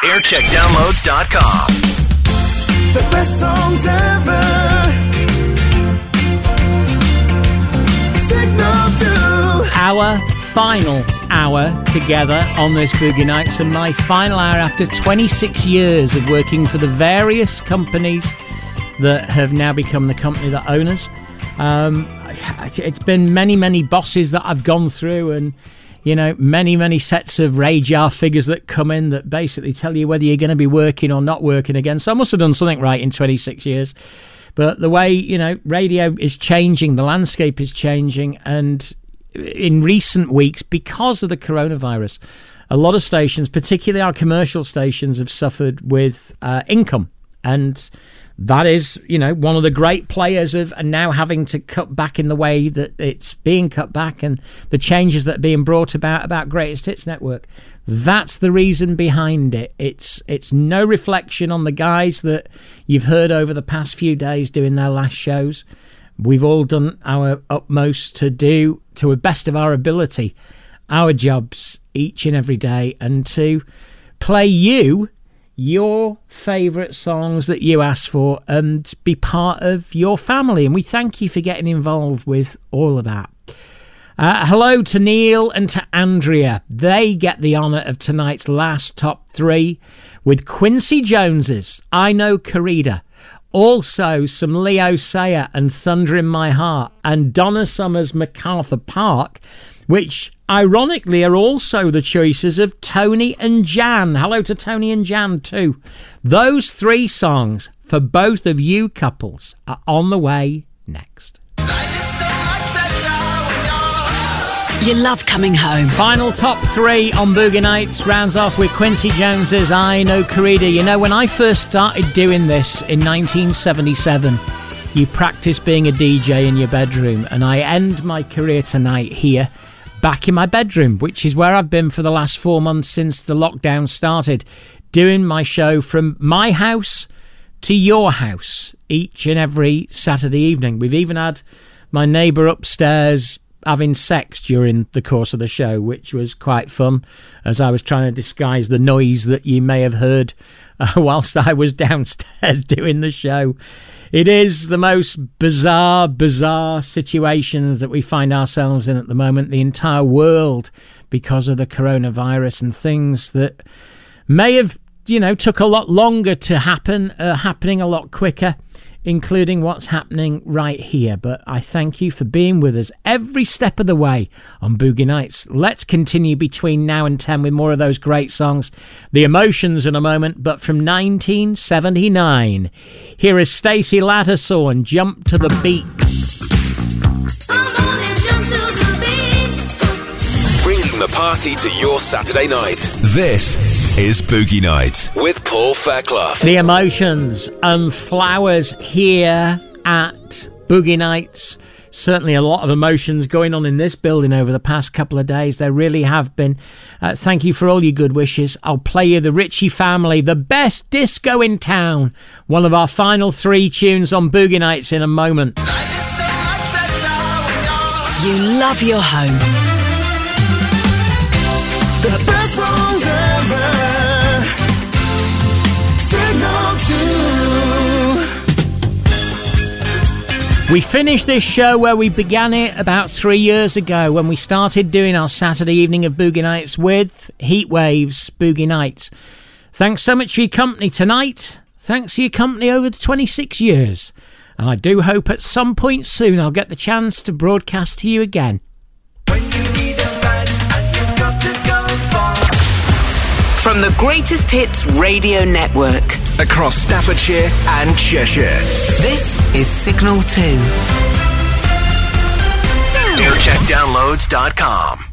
Aircheckdownloads.com. The best songs ever. Signal 2. Our final hour together on this Boogie Nights, and my final hour after 26 years of working for the various companies that have now become the company that own us. It's been many bosses that I've gone through, and many sets of radar figures that come in that basically tell you whether you're going to be working or not working again. So I must have done something right in 26 years. But the way, radio is changing, the landscape is changing, and in recent weeks, because of the coronavirus, a lot of stations, particularly our commercial stations, have suffered with income. And that is, one of the great players of now having to cut back in the way that it's being cut back, and the changes that are being brought about Greatest Hits Network. That's the reason behind it. It's no reflection on the guys that you've heard over the past few days doing their last shows. We've all done our utmost to do, to the best of our ability, our jobs each and every day, and to play you your favourite songs that you asked for and be part of your family. And we thank you for getting involved with all of that. Hello to Neil and to Andrea. They get the honour of tonight's last top 3 with Quincy Jones's I Know Corrida. Also some Leo Sayer and Thunder in My Heart, and Donna Summer's MacArthur Park, which ironically are also the choices of Tony and Jan. Hello to Tony and Jan too. Those 3 songs for both of you couples are on the way next. You love coming home. Final top 3 on Boogie Nights rounds off with Quincy Jones's I Know Corrida. When I first started doing this in 1977, you practice being a DJ in your bedroom, and I end my career tonight here, back in my bedroom, which is where I've been for the last 4 months since the lockdown started, doing my show from my house to your house each and every Saturday evening. We've even had my neighbour upstairs having sex during the course of the show, which was quite fun, as I was trying to disguise the noise that you may have heard whilst I was downstairs doing the show. It is the most bizarre situations that we find ourselves in at the moment, the entire world, because of the coronavirus, and things that may have, took a lot longer to happen, happening a lot quicker, including what's happening right here. But I thank you for being with us every step of the way on Boogie Nights. Let's continue between now and 10 with more of those great songs. The Emotions in a moment, but from 1979. Here is Stacey Lattisaw, Jump to the Beat. Bringing the party to your Saturday night. This is Boogie Nights with Paul Fairclough. The Emotions and Flowers here at Boogie Nights. Certainly a lot of emotions going on in this building over the past couple of days. There really have been. Thank you for all your good wishes. I'll play you the Ritchie Family, the best disco in town. One of our final 3 tunes on Boogie Nights in a moment. You love your home. The best songs ever. Signal 2. We finished this show where we began it about 3 years ago, when we started doing our Saturday evening of Boogie Nights with Heatwave's Boogie Nights. Thanks so much for your company tonight. Thanks for your company over the 26 years. And I do hope at some point soon I'll get the chance to broadcast to you again. From the Greatest Hits Radio Network, Across Staffordshire and Cheshire. This is Signal 2. Aircheckdownloads.com.